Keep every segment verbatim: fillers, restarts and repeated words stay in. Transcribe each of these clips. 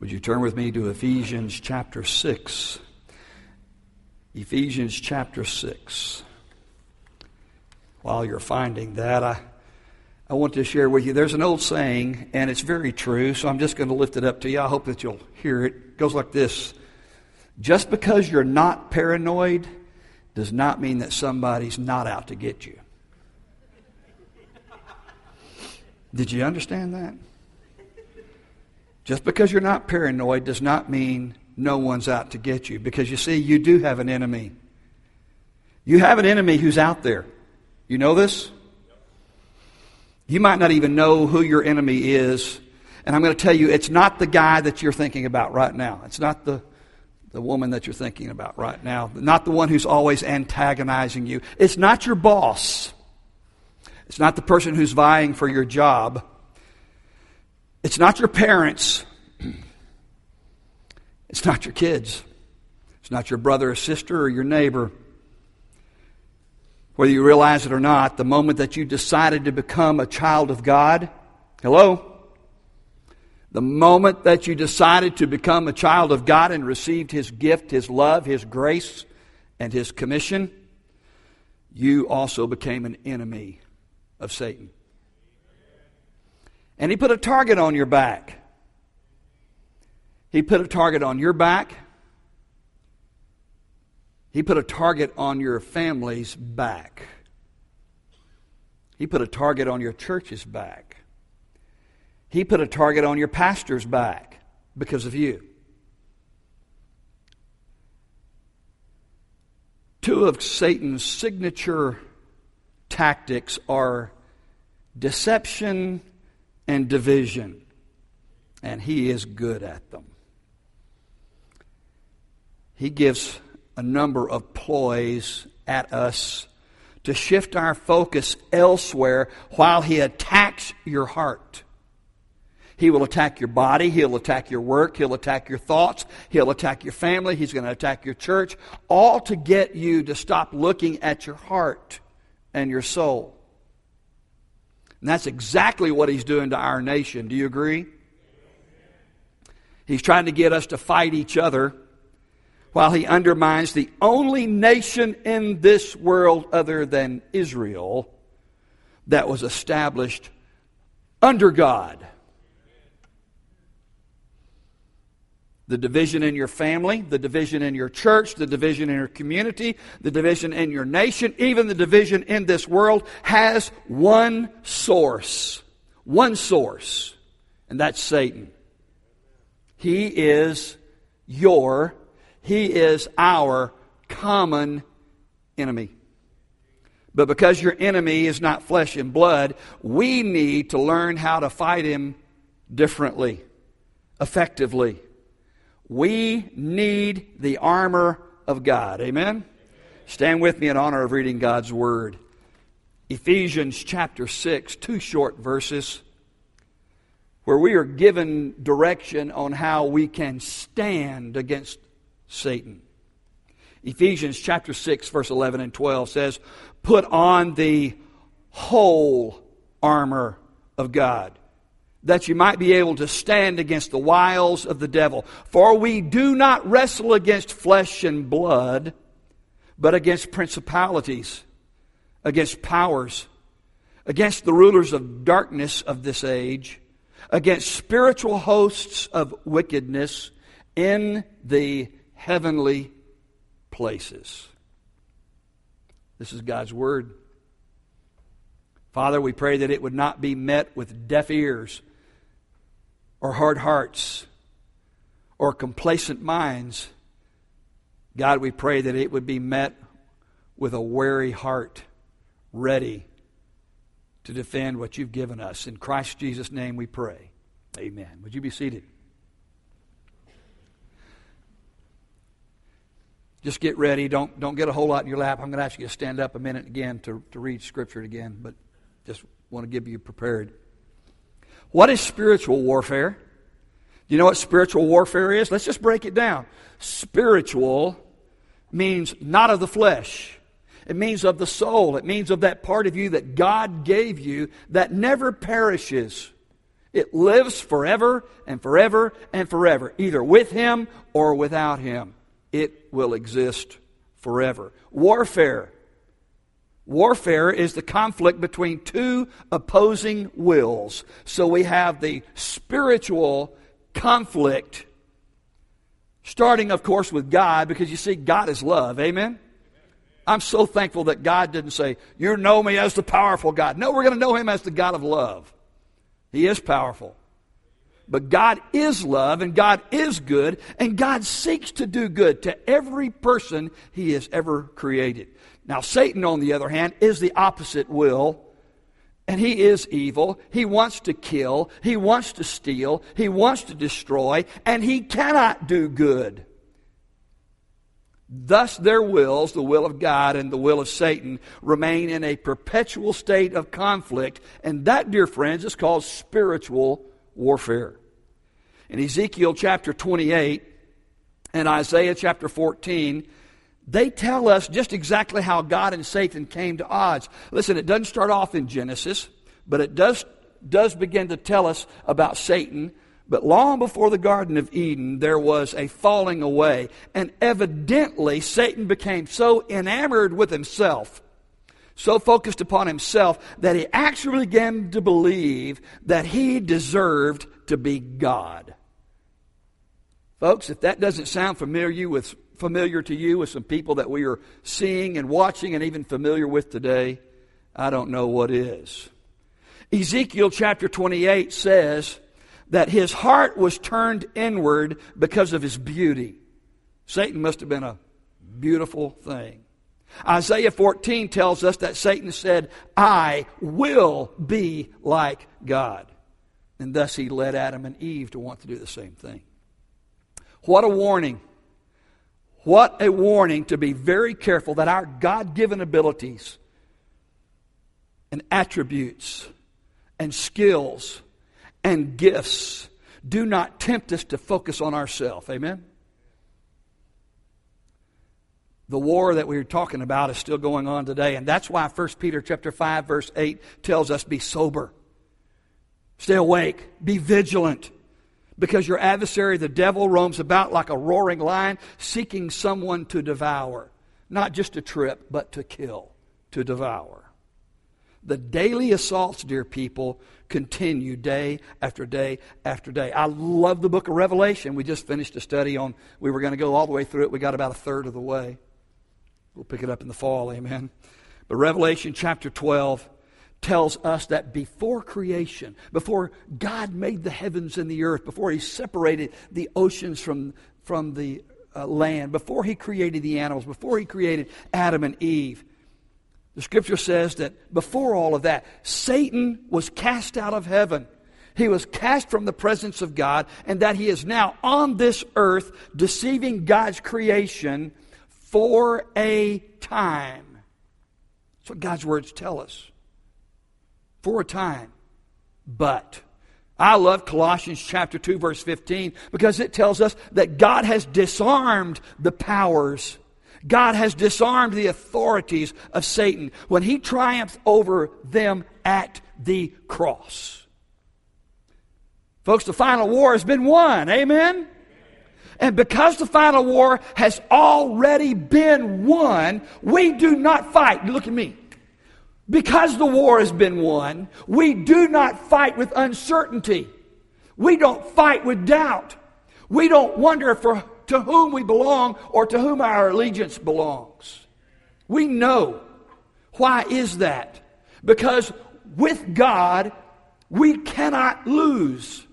Would you turn with me to Ephesians chapter six? Ephesians chapter six. While you're finding that, I, I want to share with you, there's an old saying, and it's very true, so I'm just going to lift it up to you. I hope that you'll hear it. It goes like this: just because you're not paranoid does not mean that somebody's not out to get you. Did you understand that? Just because you're not paranoid does not mean no one's out to get you. Because you see, you do have an enemy. You have an enemy who's out there. You know this? You might not even know who your enemy is. And I'm going to tell you, it's not the guy that you're thinking about right now. It's not the, the woman that you're thinking about right now. Not the one who's always antagonizing you. It's not your boss. It's not the person who's vying for your job. It's not your parents. It's not your kids. It's not your brother or sister or your neighbor. Whether you realize it or not, the moment that you decided to become a child of God, hello? The moment that you decided to become a child of God and received His gift, His love, His grace, and His commission, you also became an enemy of Satan. And he put a target on your back. He put a target on your back. He put a target on your family's back. He put a target on your church's back. He put a target on your pastor's back because of you. Two of Satan's signature tactics are deception and division, and he is good at them. He gives a number of ploys at us to shift our focus elsewhere while he attacks your heart. He will attack your body, he'll attack your work, he'll attack your thoughts, he'll attack your family, he's going to attack your church, all to get you to stop looking at your heart and your soul. And that's exactly what he's doing to our nation. Do you agree? He's trying to get us to fight each other while he undermines the only nation in this world other than Israel that was established under God. The division in your family, the division in your church, the division in your community, the division in your nation, even the division in this world has one source. One source. And that's Satan. He is your, he is our common enemy. But because your enemy is not flesh and blood, we need to learn how to fight him differently, effectively. We need the armor of God. Amen? Stand with me in honor of reading God's Word. Ephesians chapter six, two short verses where we are given direction on how we can stand against Satan. Ephesians chapter six, verse eleven and twelve says, "Put on the whole armor of God, that you might be able to stand against the wiles of the devil. For we do not wrestle against flesh and blood, but against principalities, against powers, against the rulers of darkness of this age, against spiritual hosts of wickedness in the heavenly places." This is God's Word. Father, we pray that it would not be met with deaf ears or hard hearts or complacent minds. God, we pray that it would be met with a wary heart, ready to defend what you've given us. In Christ Jesus' name we pray. Amen. Would you be seated? Just get ready. Don't, don't get a whole lot in your lap. I'm going to ask you to stand up a minute again to, to read Scripture again, but just want to give you prepared. What is spiritual warfare? Do you know what spiritual warfare is? Let's just break it down. Spiritual means not of the flesh. It means of the soul. It means of that part of you that God gave you that never perishes. It lives forever and forever and forever, either with Him or without Him. It will exist forever. Warfare. Warfare is the conflict between two opposing wills. So we have the spiritual conflict, starting, of course, with God, because you see, God is love. Amen? I'm so thankful that God didn't say, you know me as the powerful God. No, we're going to know Him as the God of love. He is powerful. But God is love, and God is good, and God seeks to do good to every person He has ever created. Now, Satan, on the other hand, is the opposite will, and he is evil. He wants to kill. He wants to steal. He wants to destroy, and he cannot do good. Thus, their wills, the will of God and the will of Satan, remain in a perpetual state of conflict, and that, dear friends, is called spiritual warfare. In Ezekiel chapter twenty-eight and Isaiah chapter fourteen, they tell us just exactly how God and Satan came to odds. Listen, it doesn't start off in Genesis, but it does, does begin to tell us about Satan. But long before the Garden of Eden, there was a falling away. And evidently, Satan became so enamored with himself, so focused upon himself, that he actually began to believe that he deserved to be God. Folks, if that doesn't sound familiar with familiar to you with some people that we are seeing and watching and even familiar with today, I don't know what is. Ezekiel chapter twenty-eight says that his heart was turned inward because of his beauty. Satan must have been a beautiful thing. Isaiah fourteen tells us that Satan said, I will be like God. And thus he led Adam and Eve to want to do the same thing. What a warning. What a warning to be very careful that our God-given abilities and attributes and skills and gifts do not tempt us to focus on ourselves. Amen? The war that we were talking about is still going on today, and that's why First Peter chapter five, verse eight tells us, be sober. Stay awake. Be vigilant. Because your adversary, the devil, roams about like a roaring lion, seeking someone to devour. Not just to trip, but to kill, to devour. The daily assaults, dear people, continue day after day after day. I love the book of Revelation. We just finished a study on, we were going to go all the way through it. We got about a third of the way. We'll pick it up in the fall, amen. But Revelation chapter twelve tells us that before creation, before God made the heavens and the earth, before He separated the oceans from, from the uh, land, before He created the animals, before He created Adam and Eve, the Scripture says that before all of that, Satan was cast out of heaven. He was cast from the presence of God, and that he is now on this earth deceiving God's creation for a time. That's what God's words tell us. For a time. But I love Colossians chapter two, verse fifteen, because it tells us that God has disarmed the powers. God has disarmed the authorities of Satan when He triumphed over them at the cross. Folks, the final war has been won. Amen? And because the final war has already been won, we do not fight. Look at me. Because the war has been won, we do not fight with uncertainty. We don't fight with doubt. We don't wonder for to whom we belong or to whom our allegiance belongs. We know. Why is that? Because with God, we cannot lose.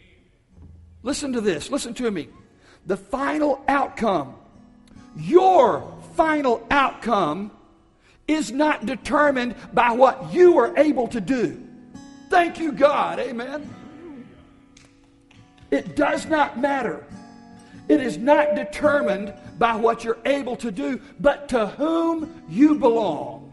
Listen to this. Listen to me. The final outcome, your final outcome, is not determined by what you are able to do. Thank you, God. Amen. It does not matter. It is not determined by what you're able to do, but to whom you belong.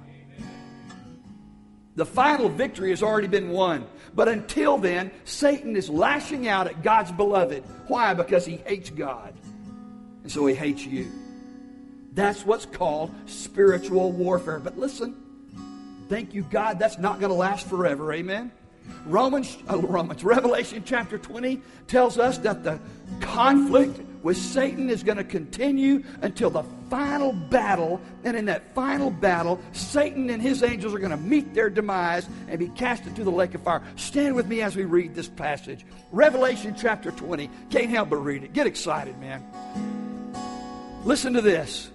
The final victory has already been won. But until then, Satan is lashing out at God's beloved. Why? Because he hates God. And so he hates you. That's what's called spiritual warfare. But listen, thank you, God, that's not going to last forever. Amen? Romans, uh, Romans, Revelation chapter twenty tells us that the conflict with Satan is going to continue until the final battle. And in that final battle, Satan and his angels are going to meet their demise and be cast into the lake of fire. Stand with me as we read this passage. Revelation chapter twenty. Can't help but read it. Get excited, man. Listen to this.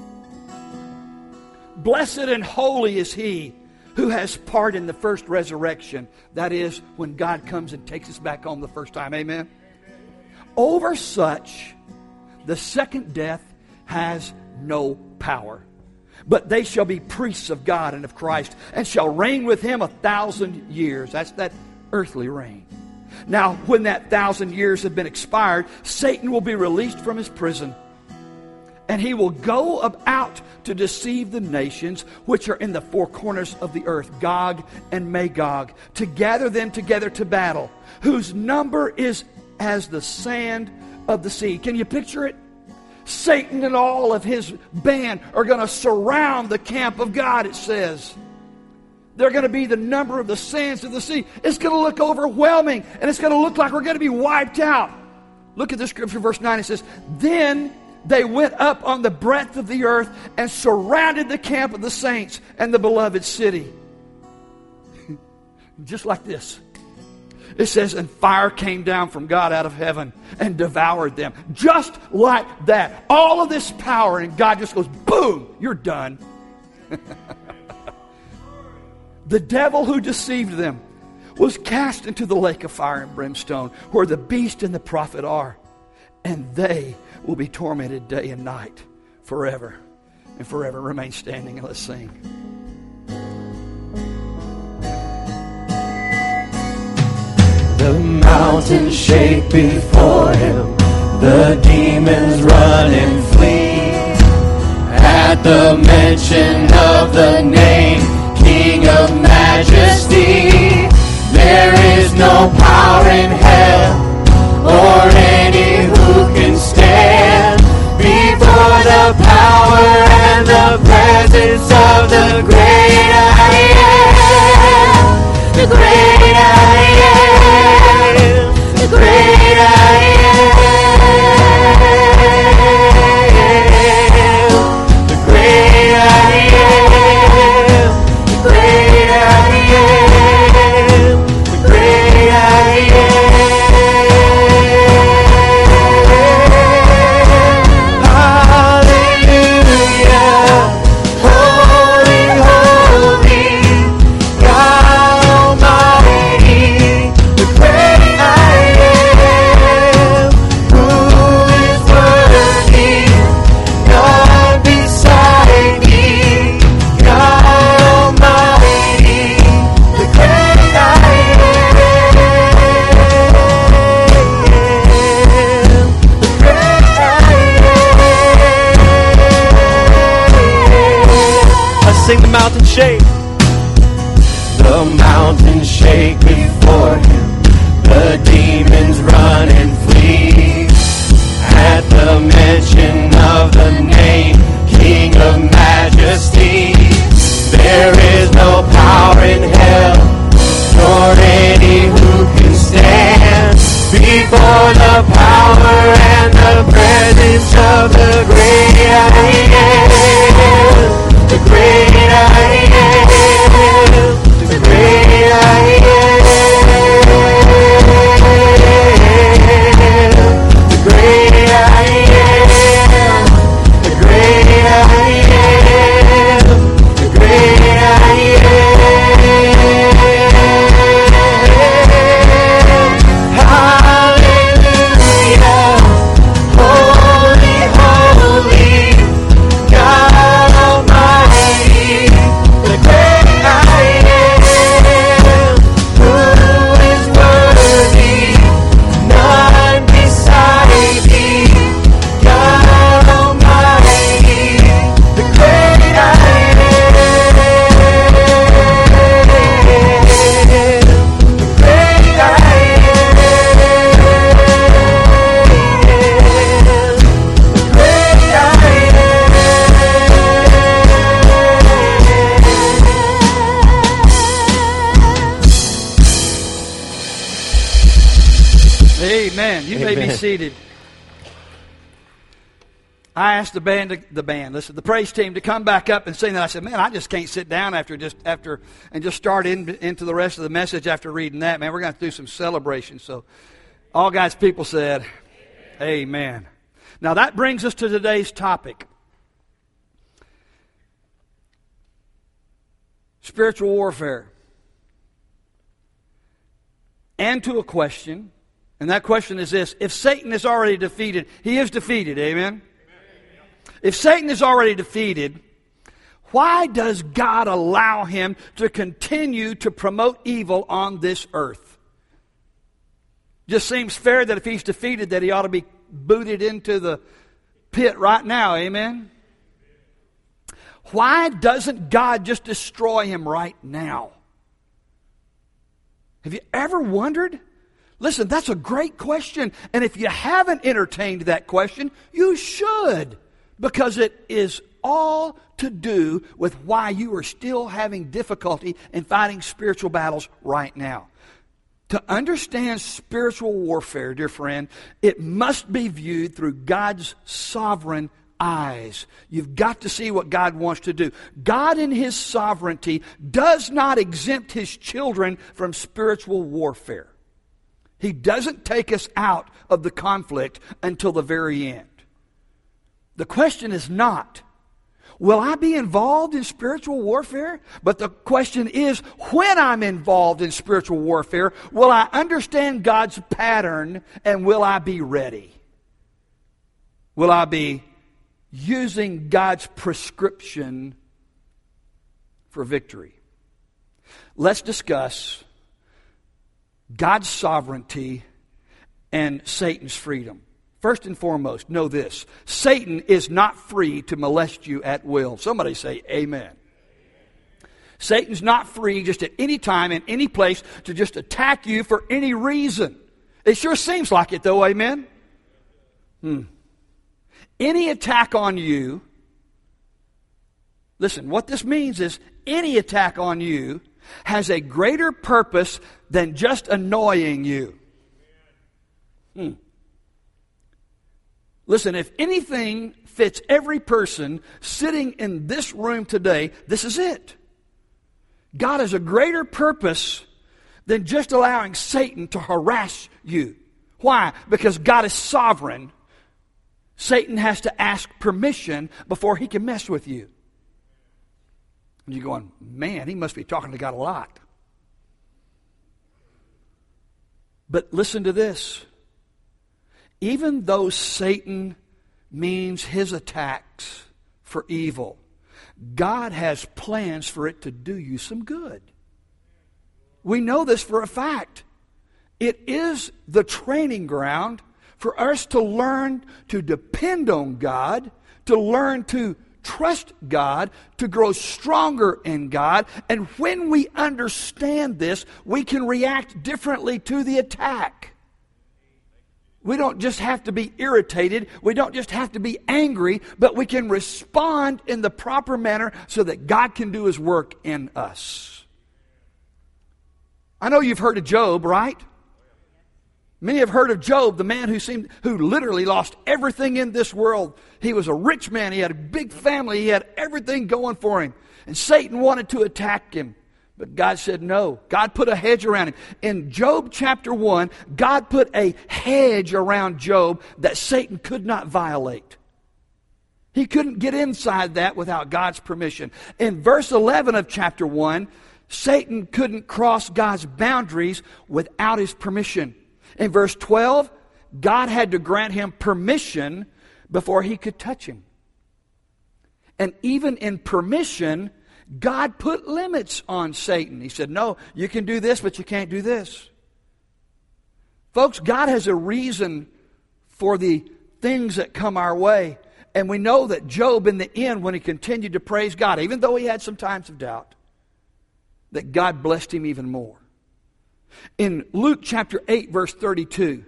Blessed and holy is he who has part in the first resurrection. That is, when God comes and takes us back home the first time. Amen? Over such, the second death has no power. But they shall be priests of God and of Christ, and shall reign with him a thousand years. That's that earthly reign. Now, when that thousand years have been expired, Satan will be released from his prison. And he will go out to deceive the nations which are in the four corners of the earth, Gog and Magog, to gather them together to battle, whose number is as the sand of the sea. Can you picture it? Satan and all of his band are going to surround the camp of God, it says. They're going to be the number of the sands of the sea. It's going to look overwhelming, and it's going to look like we're going to be wiped out. Look at this scripture, verse nine. It says, Then they went up on the breadth of the earth and surrounded the camp of the saints and the beloved city. Just like this. It says, and fire came down from God out of heaven and devoured them. Just like that. All of this power, and God just goes, boom, you're done. The devil who deceived them was cast into the lake of fire and brimstone, where the beast and the prophet are. And they will be tormented day and night forever and forever. Remain standing and let's sing. The mountains shake before him, the demons run and flee. At the mention of the name, King of Majesty, there is no power in hell or any who can stand before the power and the presence of the great I am, the great I am, the great I am, the great I am, the great I am, the great I am. Sing the mountains shake. The mountains shake before him. The demons run and flee. At the mention of the name, King of Majesty, there is no power in hell, nor any who can stand before the power and the presence of the great I am. The great I am, the great I am, the great I am, the great I am, the great I am. Hallelujah, holy, holy. seated. I asked the band, to, the band, listen, the praise team to come back up and sing that. I said, man, I just can't sit down after just after and just start in, into the rest of the message after reading that. Man, we're going to do some celebration. So, all God's people said, Amen. Amen. Now that brings us to today's topic: spiritual warfare, and to a question, and that question is this: if Satan is already defeated, he is defeated. Amen. If Satan is already defeated, why does God allow him to continue to promote evil on this earth? Just seems fair that if he's defeated, that he ought to be booted into the pit right now. Amen? Why doesn't God just destroy him right now? Have you ever wondered? Listen, that's a great question. And if you haven't entertained that question, you should. Because it is all to do with why you are still having difficulty in fighting spiritual battles right now. To understand spiritual warfare, dear friend, it must be viewed through God's sovereign eyes. You've got to see what God wants to do. God in His sovereignty does not exempt His children from spiritual warfare. He doesn't take us out of the conflict until the very end. The question is not, will I be involved in spiritual warfare? But the question is, when I'm involved in spiritual warfare, will I understand God's pattern and will I be ready? Will I be using God's prescription for victory? Let's discuss God's sovereignty and Satan's freedom. First and foremost, know this: Satan is not free to molest you at will. Somebody say amen. Satan's not free just at any time and any place to just attack you for any reason. It sure seems like it though, amen? Hmm. Any attack on you, listen, what this means is any attack on you has a greater purpose than just annoying you. Hmm. Listen, if anything fits every person sitting in this room today, this is it. God has a greater purpose than just allowing Satan to harass you. Why? Because God is sovereign. Satan has to ask permission before he can mess with you. And you're going, man, he must be talking to God a lot. But listen to this. Even though Satan means his attacks for evil, God has plans for it to do you some good. We know this for a fact. It is the training ground for us to learn to depend on God, to learn to trust God, to grow stronger in God. And when we understand this, we can react differently to the attack. We don't just have to be irritated. We don't just have to be angry, but we can respond in the proper manner so that God can do His work in us. I know you've heard of Job, right? Many have heard of Job, the man who seemed, who literally lost everything in this world. He was a rich man. He had a big family. He had everything going for him. And Satan wanted to attack him. But God said no. God put a hedge around him. In Job chapter one, God put a hedge around Job that Satan could not violate. He couldn't get inside that without God's permission. In verse eleven of chapter one, Satan couldn't cross God's boundaries without His permission. In verse twelve, God had to grant him permission before he could touch him. And even in permission, God put limits on Satan. He said, no, you can do this, but you can't do this. Folks, God has a reason for the things that come our way. And we know that Job, in the end, when he continued to praise God, even though he had some times of doubt, that God blessed him even more. In Luke chapter eight, verse thirty-two,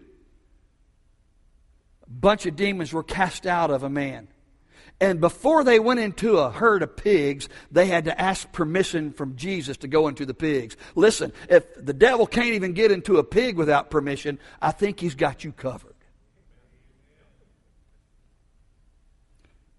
a bunch of demons were cast out of a man. And before they went into a herd of pigs, they had to ask permission from Jesus to go into the pigs. Listen, if the devil can't even get into a pig without permission, I think he's got you covered.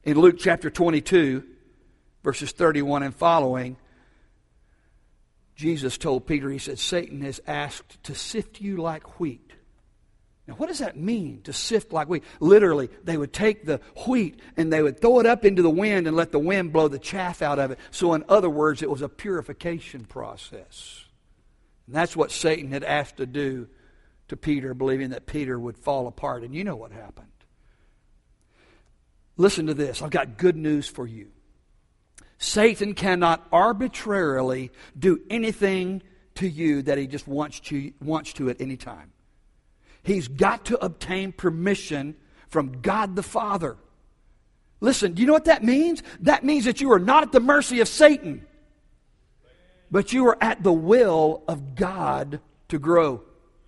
In Luke chapter twenty-two, verses thirty-one and following, Jesus told Peter, he said, Satan has asked to sift you like wheat. Now, what does that mean, to sift like wheat? Literally, they would take the wheat and they would throw it up into the wind and let the wind blow the chaff out of it. So in other words, it was a purification process. And that's what Satan had asked to do to Peter, believing that Peter would fall apart. And you know what happened. Listen to this. I've got good news for you. Satan cannot arbitrarily do anything to you that he just wants to, wants to at any time. He's got to obtain permission from God the Father. Listen, do you know what that means? That means that you are not at the mercy of Satan, but you are at the will of God to grow.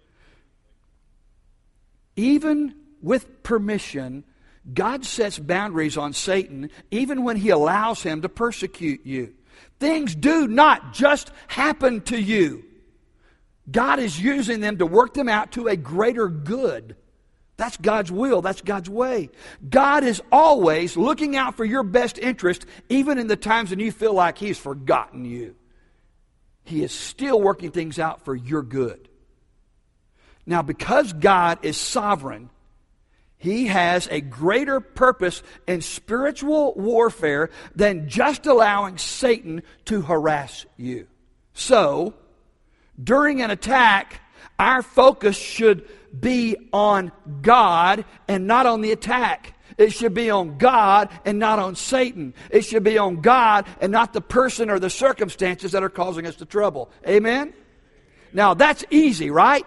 Even with permission, God sets boundaries on Satan even when he allows him to persecute you. Things do not just happen to you. God is using them to work them out to a greater good. That's God's will. That's God's way. God is always looking out for your best interest, even in the times when you feel like He's forgotten you. He is still working things out for your good. Now, because God is sovereign, He has a greater purpose in spiritual warfare than just allowing Satan to harass you. So, during an attack, our focus should be on God and not on the attack. It should be on God and not on Satan. It should be on God and not the person or the circumstances that are causing us the trouble. Amen? Now, that's easy, right?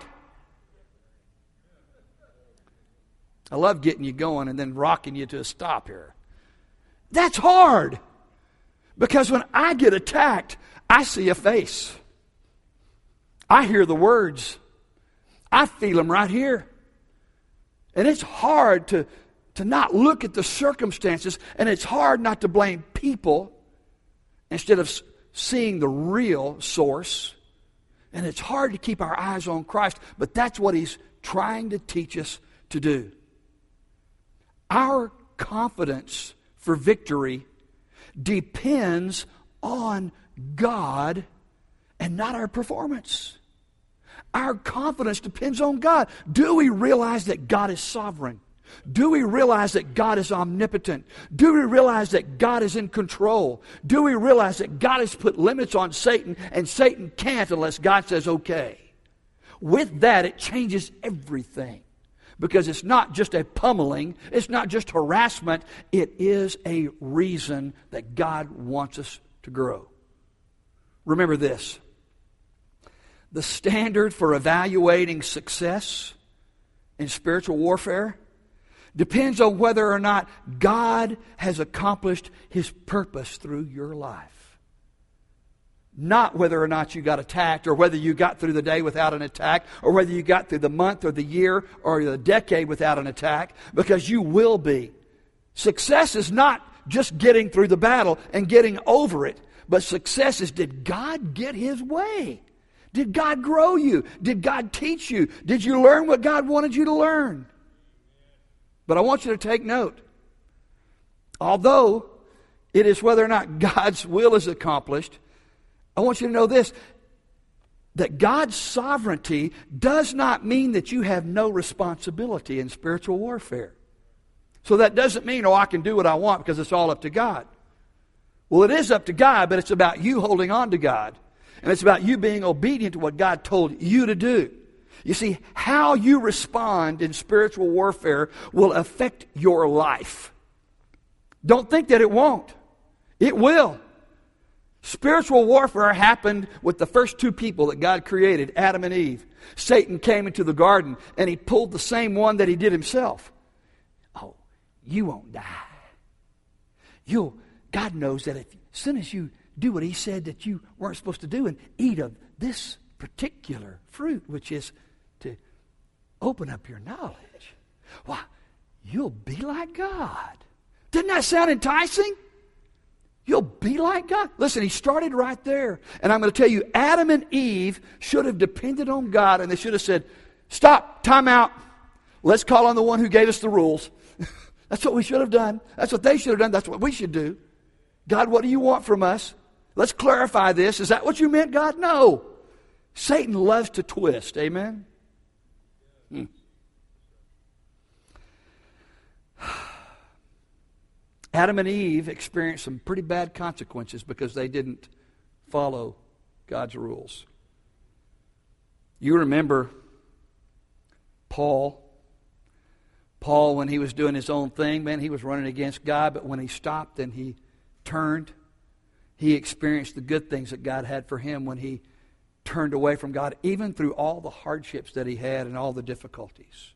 I love getting you going and then rocking you to a stop here. That's hard. Because when I get attacked, I see a face. I hear the words. I feel them right here. And it's hard to, to not look at the circumstances, and it's hard not to blame people instead of seeing the real source. And it's hard to keep our eyes on Christ, but that's what He's trying to teach us to do. Our confidence for victory depends on God and not our performance. Our confidence depends on God. Do we realize that God is sovereign? Do we realize that God is omnipotent? Do we realize that God is in control? Do we realize that God has put limits on Satan and Satan can't unless God says okay? With that, it changes everything. Because it's not just a pummeling, it's not just harassment, it is a reason that God wants us to grow. Remember this. The standard for evaluating success in spiritual warfare depends on whether or not God has accomplished His purpose through your life. Not whether or not you got attacked, or whether you got through the day without an attack, or whether you got through the month or the year or the decade without an attack, because you will be. Success is not just getting through the battle and getting over it, but success is, did God get His way? Did God grow you? Did God teach you? Did you learn what God wanted you to learn? But I want you to take note. Although it is whether or not God's will is accomplished, I want you to know this, that God's sovereignty does not mean that you have no responsibility in spiritual warfare. So that doesn't mean, oh, I can do what I want because it's all up to God. Well, it is up to God, but it's about you holding on to God. And it's about you being obedient to what God told you to do. You see, how you respond in spiritual warfare will affect your life. Don't think that it won't. It will. Spiritual warfare happened with the first two people that God created, Adam and Eve. Satan came into the garden and he pulled the same one that he did himself. Oh, you won't die. You'll, God knows that if, as soon as you do what He said that you weren't supposed to do and eat of this particular fruit, which is to open up your knowledge, why, you'll be like God. Didn't that sound enticing? You'll be like God. Listen, He started right there. And I'm going to tell you, Adam and Eve should have depended on God, and they should have said, stop, time out. Let's call on the one who gave us the rules. That's what we should have done. That's what they should have done. That's what we should do. God, what do you want from us? Let's clarify this. Is that what you meant, God? No. Satan loves to twist. Amen? Hmm. Adam and Eve experienced some pretty bad consequences because they didn't follow God's rules. You remember Paul. Paul, when he was doing his own thing, man, he was running against God, but when he stopped and he turned, he experienced the good things that God had for him when he turned away from God, even through all the hardships that he had and all the difficulties.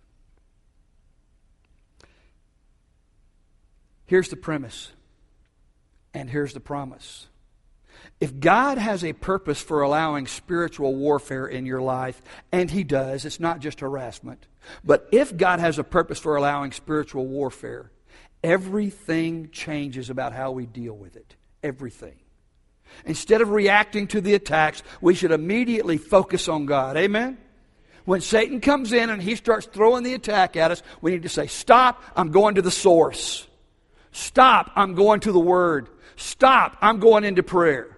Here's the premise, and here's the promise. If God has a purpose for allowing spiritual warfare in your life, and He does, it's not just harassment, but if God has a purpose for allowing spiritual warfare, everything changes about how we deal with it. Everything. Instead of reacting to the attacks, we should immediately focus on God. Amen? When Satan comes in and he starts throwing the attack at us, we need to say, stop, I'm going to the source. Stop, I'm going to the Word. Stop, I'm going into prayer.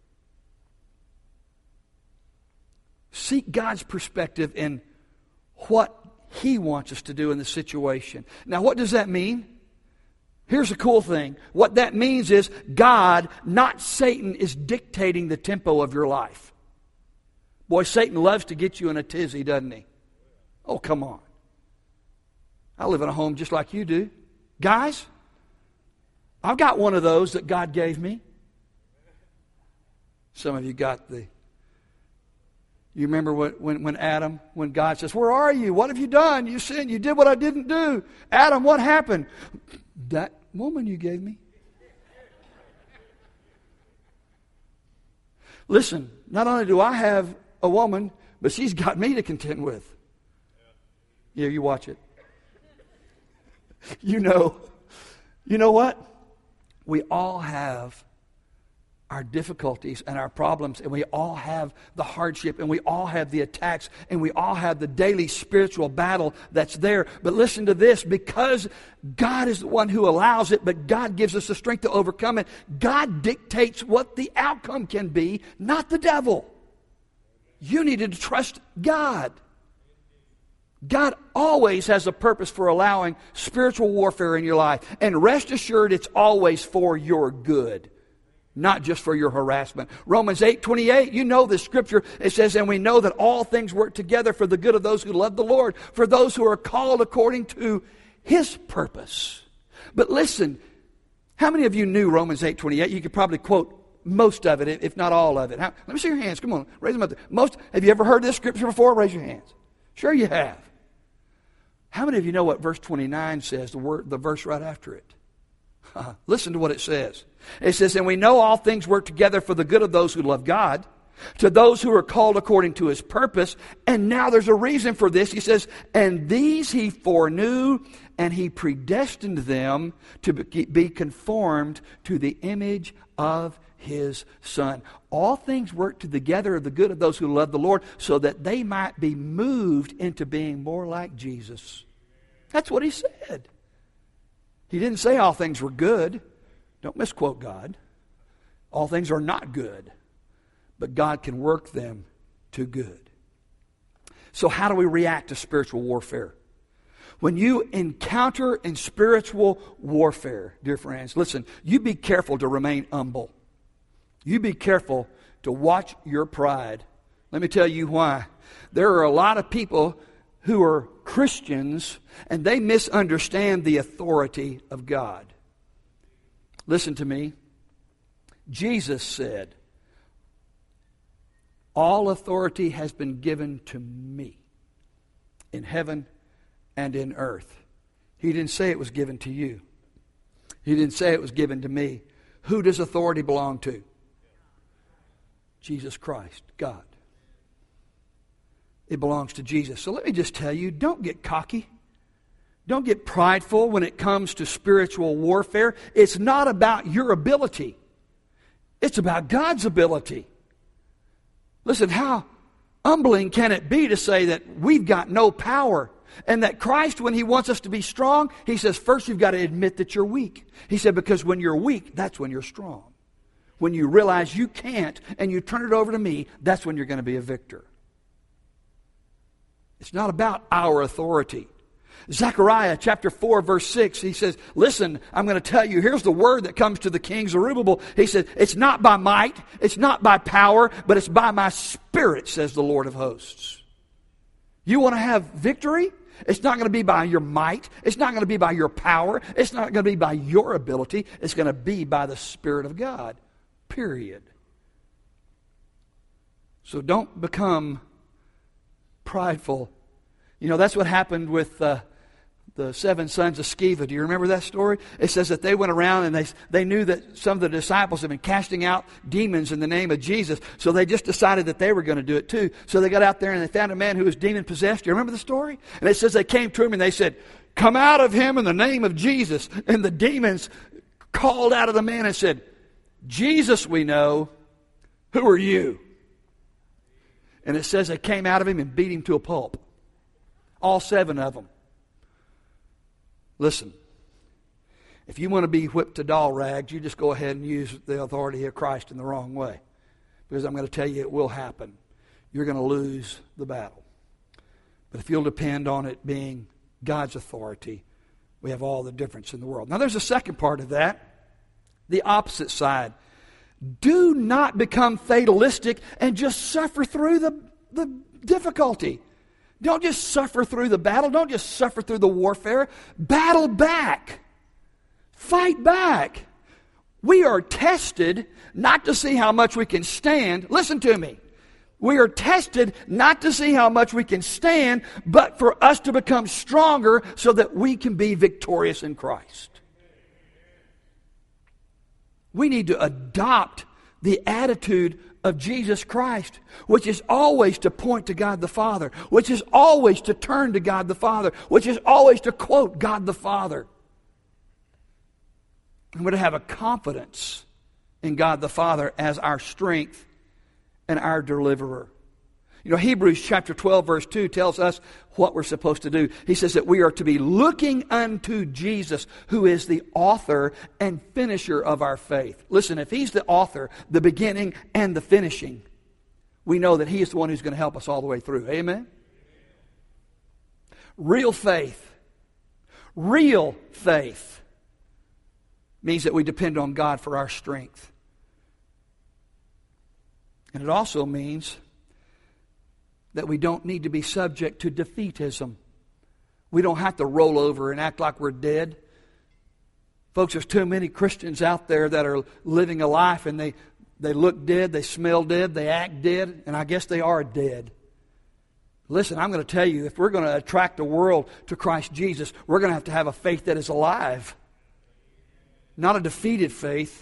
Seek God's perspective in what He wants us to do in the situation. Now, what does that mean? Here's the cool thing. What that means is God, not Satan, is dictating the tempo of your life. Boy, Satan loves to get you in a tizzy, doesn't he? Oh, come on. I live in a home just like you do. Guys, I've got one of those that God gave me. Some of you got the... You remember what, when, when Adam, when God says, where are you? What have you done? You sinned. You did what I didn't do. Adam, what happened? That woman you gave me. Listen, not only do I have a woman, but she's got me to contend with. Yeah, you watch it. You know. You know what? We all have our difficulties and our problems, and we all have the hardship, and we all have the attacks, and we all have the daily spiritual battle that's there. But listen to this, because God is the one who allows it, but God gives us the strength to overcome it. God dictates what the outcome can be, not the devil. You need to trust God. God always has a purpose for allowing spiritual warfare in your life. And rest assured, it's always for your good, not just for your harassment. Romans eight twenty-eight, you know this scripture. It says, and we know that all things work together for the good of those who love the Lord, for those who are called according to His purpose. But listen, how many of you knew Romans eight twenty-eight? You could probably quote most of it, if not all of it. How, let me see your hands. Come on, raise them up there. Most, have you ever heard this scripture before? Raise your hands. Sure you have. How many of you know what verse twenty-nine says, the word, the verse right after it? Uh, listen to what it says. It says, and we know all things work together for the good of those who love God, to those who are called according to His purpose. And now there's a reason for this. He says, and these He foreknew, and He predestined them to be conformed to the image of His Son. All things work together for the good of those who love the Lord, so that they might be moved into being more like Jesus. That's what He said. He didn't say all things were good. Don't misquote God. All things are not good, but God can work them to good. So how do we react to spiritual warfare? When you encounter in spiritual warfare, dear friends, listen, you be careful to remain humble. You be careful to watch your pride. Let me tell you why. There are a lot of people who are Christians, and they misunderstand the authority of God. Listen to me. Jesus said, all authority has been given to me in heaven and in earth. He didn't say it was given to you. He didn't say it was given to me. Who does authority belong to? Jesus Christ, God. It belongs to Jesus. So let me just tell you, don't get cocky. Don't get prideful when it comes to spiritual warfare. It's not about your ability. It's about God's ability. Listen, how humbling can it be to say that we've got no power? And that Christ, when He wants us to be strong, He says, first you've got to admit that you're weak. He said, because when you're weak, that's when you're strong. When you realize you can't and you turn it over to me, that's when you're going to be a victor. It's not about our authority. Zechariah chapter four verse six, he says, listen, I'm going to tell you, here's the word that comes to the king Zerubbabel. He said, it's not by might, it's not by power, but it's by my Spirit, says the Lord of hosts. You want to have victory? It's not going to be by your might. It's not going to be by your power. It's not going to be by your ability. It's going to be by the Spirit of God. Period. So don't become prideful. You know, that's what happened with uh, the seven sons of Sceva. Do you remember that story? It says that they went around and they, they knew that some of the disciples had been casting out demons in the name of Jesus. So they just decided that they were going to do it too. So they got out there and they found a man who was demon-possessed. Do you remember the story? And it says they came to him and they said, come out of him in the name of Jesus. And the demons called out of the man and said, Jesus we know, who are you? And it says they came out of him and beat him to a pulp. All seven of them. Listen, if you want to be whipped to doll rags, you just go ahead and use the authority of Christ in the wrong way. Because I'm going to tell you it will happen. You're going to lose the battle. But if you'll depend on it being God's authority, we have all the difference in the world. Now there's a second part of that. The opposite side. Do not become fatalistic and just suffer through the, the difficulty. Don't just suffer through the battle. Don't just suffer through the warfare. Battle back. Fight back. We are tested not to see how much we can stand. Listen to me. We are tested not to see how much we can stand, but for us to become stronger so that we can be victorious in Christ. We need to adopt the attitude of Jesus Christ, which is always to point to God the Father, which is always to turn to God the Father, which is always to quote God the Father. And we're to have a confidence in God the Father as our strength and our deliverer. You know, Hebrews chapter twelve verse two tells us what we're supposed to do. He says that we are to be looking unto Jesus, who is the author and finisher of our faith. Listen, if He's the author, the beginning and the finishing, we know that He is the one who's going to help us all the way through. Amen? Real faith, real faith means that we depend on God for our strength. And it also means that we don't need to be subject to defeatism. We don't have to roll over and act like we're dead. Folks, there's too many Christians out there that are living a life and they, they look dead, they smell dead, they act dead, and I guess they are dead. Listen, I'm going to tell you, if we're going to attract the world to Christ Jesus, we're going to have to have a faith that is alive. Not a defeated faith.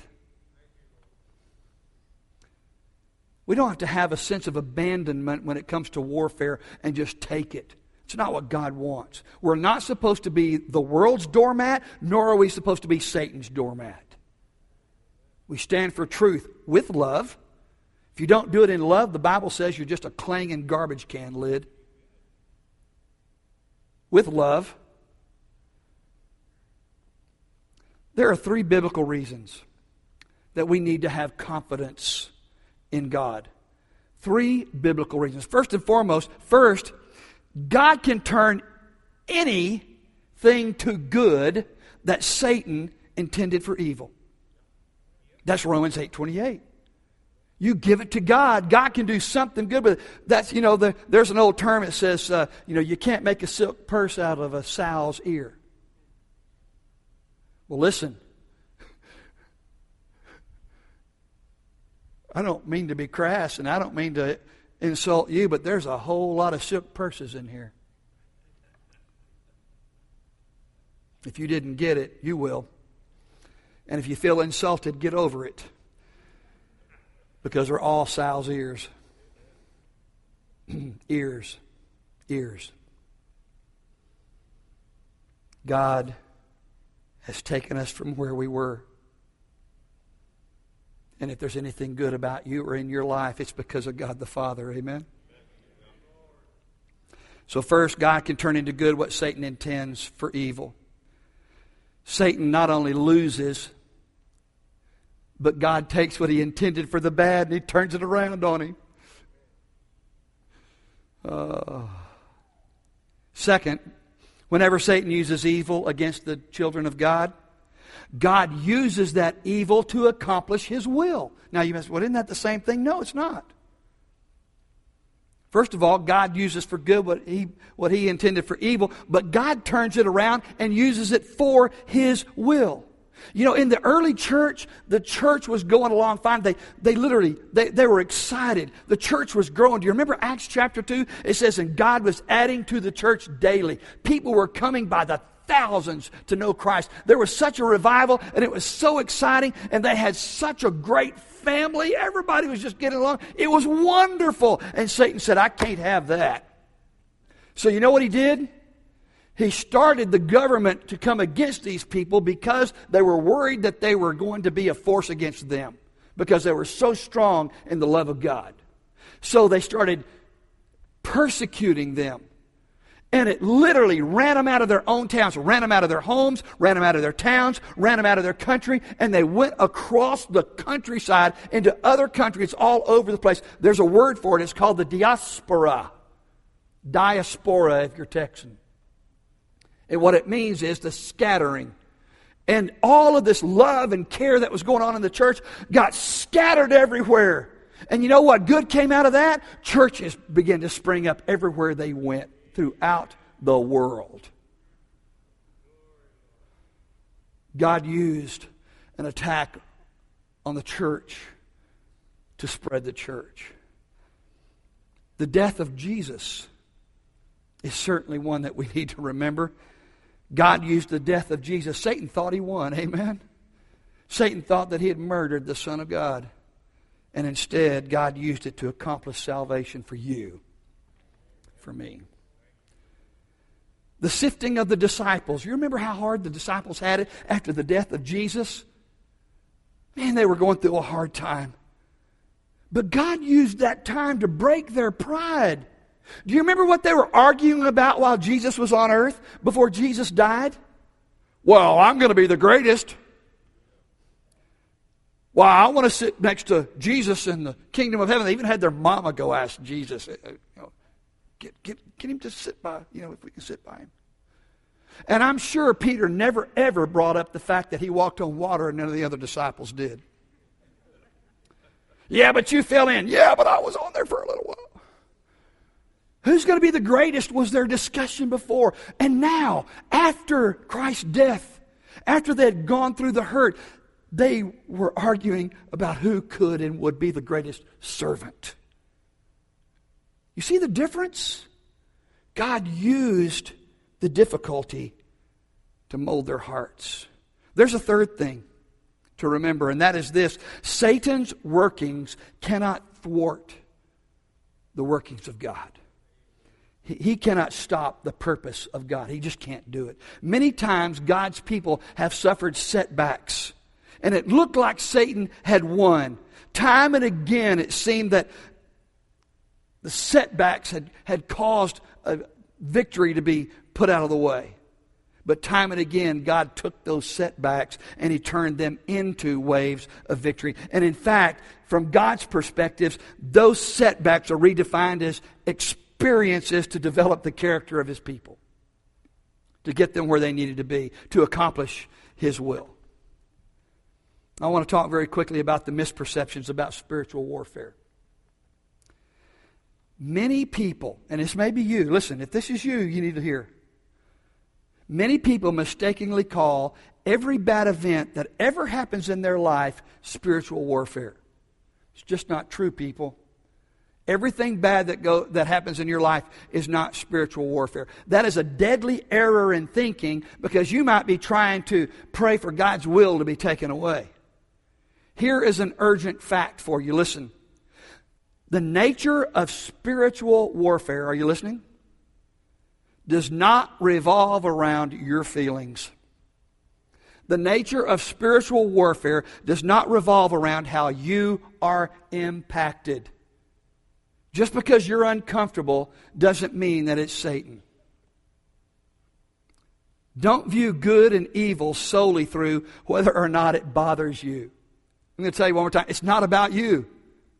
We don't have to have a sense of abandonment when it comes to warfare and just take it. It's not what God wants. We're not supposed to be the world's doormat, nor are we supposed to be Satan's doormat. We stand for truth with love. If you don't do it in love, the Bible says you're just a clanging garbage can lid. With love. There are three biblical reasons that we need to have confidence in God. Three biblical reasons. First and foremost, first, God can turn anything to good that Satan intended for evil. That's Romans eight twenty-eight. You give it to God. God can do something good with it. That's, you know, the, there's an old term that says, uh, you know, you can't make a silk purse out of a sow's ear. Well, listen. I don't mean to be crass and I don't mean to insult you, but there's a whole lot of silk purses in here. If you didn't get it, you will. And if you feel insulted, get over it. Because they're all sow's ears. ears. Ears. God has taken us from where we were. And if there's anything good about you or in your life, it's because of God the Father. Amen? So first, God can turn into good what Satan intends for evil. Satan not only loses, but God takes what he intended for the bad and he turns it around on him. Uh, second, whenever Satan uses evil against the children of God, God uses that evil to accomplish His will. Now you must, well, isn't that the same thing? No, it's not. First of all, God uses for good what he, what he intended for evil, but God turns it around and uses it for His will. You know, in the early church, the church was going along fine. They, they literally, they, they were excited. The church was growing. Do you remember Acts chapter two? It says, and God was adding to the church daily. People were coming by the thousands to know Christ. There was such a revival, and it was so exciting, and they had such a great family. Everybody was just getting along. It was wonderful. And Satan said, I can't have that. So you know what he did? He started the government to come against these people because they were worried that they were going to be a force against them because they were so strong in the love of God. So they started persecuting them. And it literally ran them out of their own towns, ran them out of their homes, ran them out of their towns, ran them out of their country, and they went across the countryside into other countries all over the place. There's a word for it. It's called the diaspora. Diaspora, if you're Texan. And what it means is the scattering. And all of this love and care that was going on in the church got scattered everywhere. And you know what good came out of that? Churches began to spring up everywhere they went throughout the world. God used an attack on the church to spread the church. The death of Jesus is certainly one that we need to remember. God used the death of Jesus. Satan thought he won. Amen? Satan thought that he had murdered the Son of God. And instead, God used it to accomplish salvation for you, for me. The sifting of the disciples. You remember how hard the disciples had it after the death of Jesus? Man, they were going through a hard time. But God used that time to break their pride. Do you remember what they were arguing about while Jesus was on earth, before Jesus died? Well, I'm going to be the greatest. Well, I want to sit next to Jesus in the kingdom of heaven. They even had their mama go ask Jesus, you know, get, get, get him to sit by, you know, if we can sit by him. And I'm sure Peter never, ever brought up the fact that he walked on water and none of the other disciples did. Yeah, but you fell in. Yeah, but I was on there for a little while. Who's going to be the greatest was their discussion before. And now, after Christ's death, after they had gone through the hurt, they were arguing about who could and would be the greatest servant. You see the difference? God used the difficulty to mold their hearts. There's a third thing to remember, and that is this. Satan's workings cannot thwart the workings of God. He cannot stop the purpose of God. He just can't do it. Many times God's people have suffered setbacks. And it looked like Satan had won. Time and again it seemed that the setbacks had, had caused a victory to be put out of the way. But time and again God took those setbacks and He turned them into waves of victory. And in fact, from God's perspective, those setbacks are redefined as experiences. Experiences to develop the character of His people, to get them where they needed to be, to accomplish His will. I want to talk very quickly about the misperceptions about spiritual warfare. Many people, and this may be you, listen, if this is you, you need to hear. Many people mistakenly call every bad event that ever happens in their life spiritual warfare. It's just not true, people. Everything bad that go that happens in your life is not spiritual warfare. That is a deadly error in thinking, because you might be trying to pray for God's will to be taken away. Here is an urgent fact for you. Listen. The nature of spiritual warfare, are you listening? Does not revolve around your feelings. The nature of spiritual warfare does not revolve around how you are impacted. Just because you're uncomfortable doesn't mean that it's Satan. Don't view good and evil solely through whether or not it bothers you. I'm going to tell you one more time. It's not about you.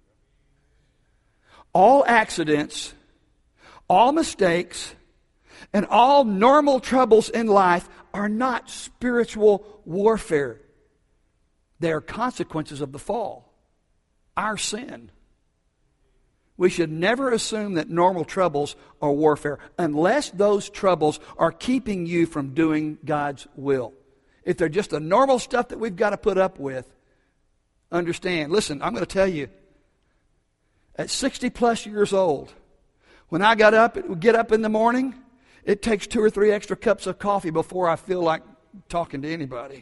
All accidents, all mistakes, and all normal troubles in life are not spiritual warfare. They are consequences of the fall, our sin. We should never assume that normal troubles are warfare unless those troubles are keeping you from doing God's will. If they're just the normal stuff that we've got to put up with, understand. Listen, I'm going to tell you, at sixty plus years old, when I got up, it would get up in the morning, it takes two or three extra cups of coffee before I feel like talking to anybody.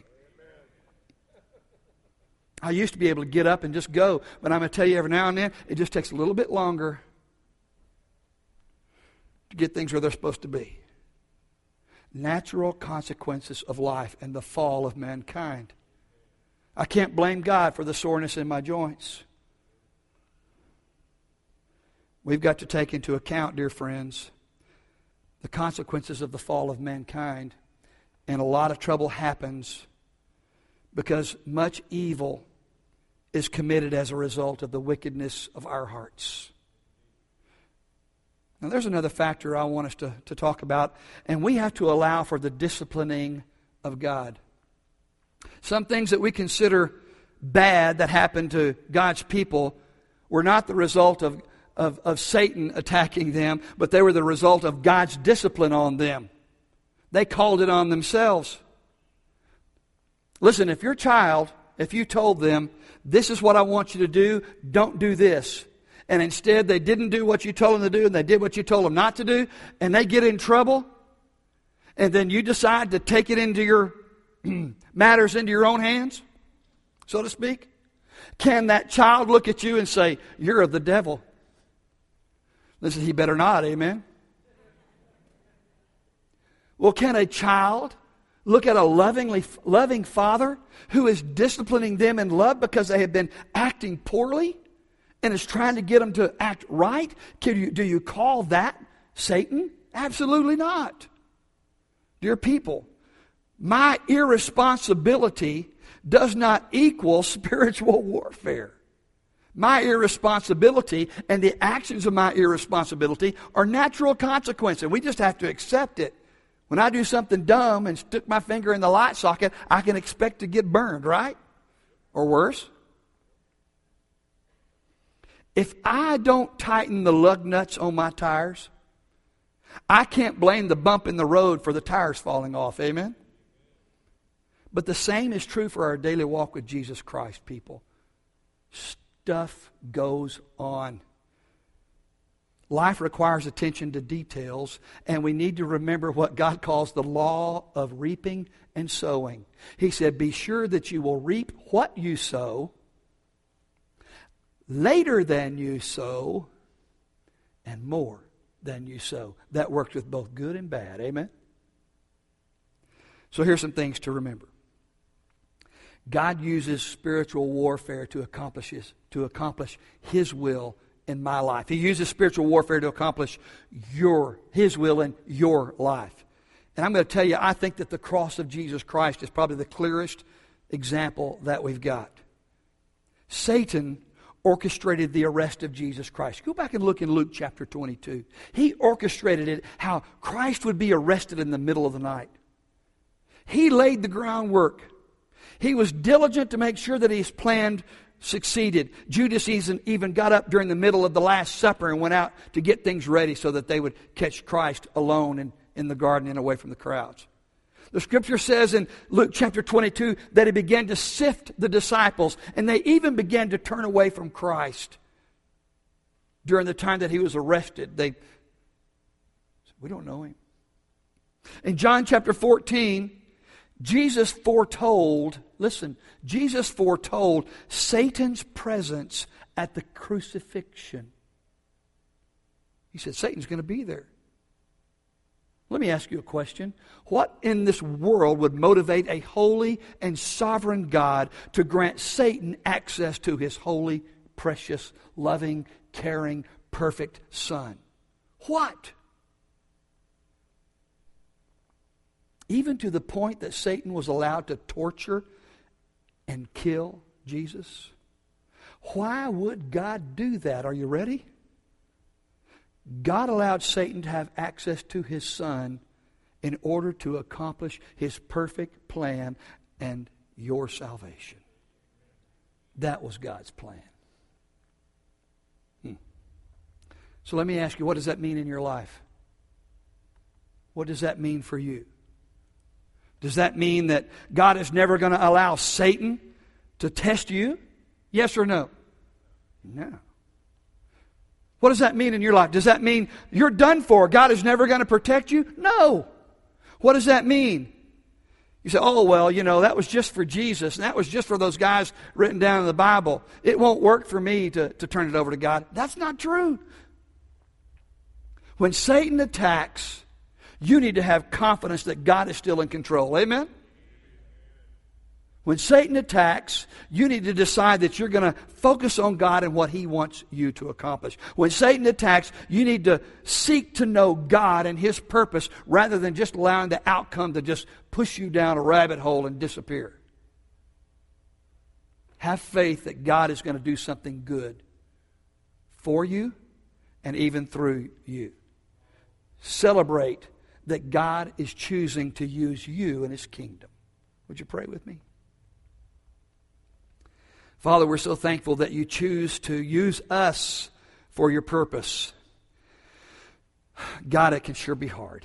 I used to be able to get up and just go, but I'm going to tell you every now and then, it just takes a little bit longer to get things where they're supposed to be. Natural consequences of life and the fall of mankind. I can't blame God for the soreness in my joints. We've got to take into account, dear friends, the consequences of the fall of mankind. And a lot of trouble happens because much evil is committed as a result of the wickedness of our hearts. Now there's another factor I want us to, to talk about, and we have to allow for the disciplining of God. Some things that we consider bad that happened to God's people were not the result of, of, of Satan attacking them, but they were the result of God's discipline on them. They called it on themselves. Listen, if your child, if you told them, this is what I want you to do, don't do this, and instead they didn't do what you told them to do and they did what you told them not to do, and they get in trouble, and then you decide to take it into your matters into your own hands, so to speak, can that child look at you and say, you're of the devil? Listen, he better not, amen? Well, can a child look at a lovingly loving father who is disciplining them in love because they have been acting poorly and is trying to get them to act right? Can you, do you call that Satan? Absolutely not. Dear people, my irresponsibility does not equal spiritual warfare. My irresponsibility and the actions of my irresponsibility are natural consequences. We just have to accept it. When I do something dumb and stick my finger in the light socket, I can expect to get burned, right? Or worse. If I don't tighten the lug nuts on my tires, I can't blame the bump in the road for the tires falling off, amen? But the same is true for our daily walk with Jesus Christ, people. Stuff goes on. Life requires attention to details, and we need to remember what God calls the law of reaping and sowing. He said, be sure that you will reap what you sow, later than you sow, and more than you sow. That works with both good and bad. Amen? So here's some things to remember. God uses spiritual warfare to accomplish His, to accomplish His will in my life. He uses spiritual warfare to accomplish your His will in your life. And I'm going to tell you, I think that the cross of Jesus Christ is probably the clearest example that we've got. Satan orchestrated the arrest of Jesus Christ. Go back and look in Luke chapter twenty-two. He orchestrated it, how Christ would be arrested in the middle of the night. He laid the groundwork. He was diligent to make sure that his plan succeeded. Judas even got up during the middle of the Last Supper and went out to get things ready so that they would catch Christ alone in, in the garden and away from the crowds. The Scripture says in Luke chapter twenty-two that he began to sift the disciples, and they even began to turn away from Christ during the time that he was arrested. They said, we don't know him. In John chapter fourteen, Jesus foretold, listen, Jesus foretold Satan's presence at the crucifixion. He said, Satan's going to be there. Let me ask you a question. What in this world would motivate a holy and sovereign God to grant Satan access to his holy, precious, loving, caring, perfect Son. What? Even to the point that Satan was allowed to torture and kill Jesus? Why would God do that? Are you ready? God allowed Satan to have access to his Son in order to accomplish his perfect plan and your salvation. That was God's plan. Hmm. So let me ask you, what does that mean in your life? What does that mean for you? Does that mean that God is never going to allow Satan to test you? Yes or no? No. What does that mean in your life? Does that mean you're done for? God is never going to protect you? No. What does that mean? You say, oh, well, you know, that was just for Jesus, and that was just for those guys written down in the Bible. It won't work for me to, to turn it over to God. That's not true. When Satan attacks, you need to have confidence that God is still in control. Amen? When Satan attacks, you need to decide that you're going to focus on God and what He wants you to accomplish. When Satan attacks, you need to seek to know God and His purpose rather than just allowing the outcome to just push you down a rabbit hole and disappear. Have faith that God is going to do something good for you and even through you. Celebrate that God is choosing to use you in His kingdom. Would you pray with me? Father, we're so thankful that you choose to use us for your purpose. God, it can sure be hard.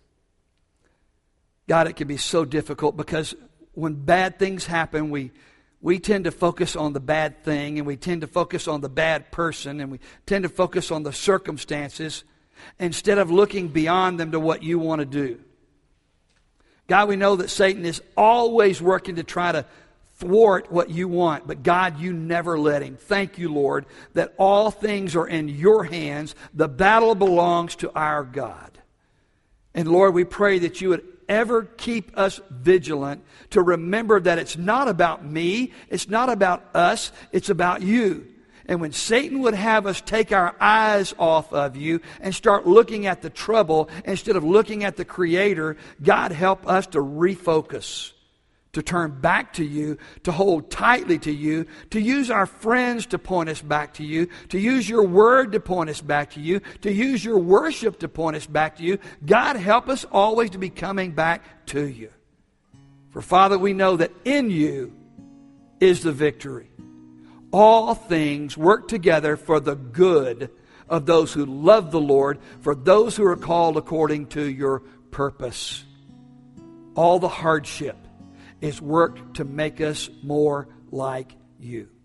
God, it can be so difficult because when bad things happen, we we tend to focus on the bad thing, and we tend to focus on the bad person, and we tend to focus on the circumstances instead of looking beyond them to what you want to do. God, we know that Satan is always working to try to thwart what you want, but God, you never let him. Thank you, Lord, that all things are in your hands. The battle belongs to our God. And Lord, we pray that you would ever keep us vigilant to remember that it's not about me, it's not about us, it's about you. And when Satan would have us take our eyes off of you and start looking at the trouble instead of looking at the Creator, God, help us to refocus, to turn back to you, to hold tightly to you, to use our friends to point us back to you, to use your word to point us back to you, to use your worship to point us back to you. God, help us always to be coming back to you. For Father, we know that in you is the victory. All things work together for the good of those who love the Lord, for those who are called according to your purpose. All the hardship is worked to make us more like you.